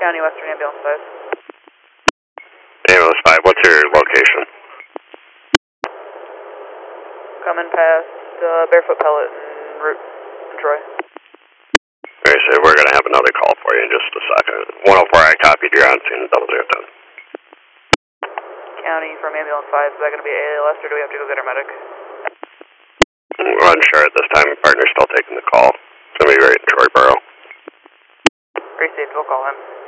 County Western Ambulance 5. Ambulance 5, what's your location? Coming past Barefoot Pellet and Route in Troy. Okay, so we're going to have another call for you in just a second. 104, I copied your on scene, 0010. County from Ambulance 5, is that going to be ALS or do we have to go get our medic? We're unsure at this time. Partner's still taking the call. It's going to be right in Troy Borough. Pretty safe, we'll call him.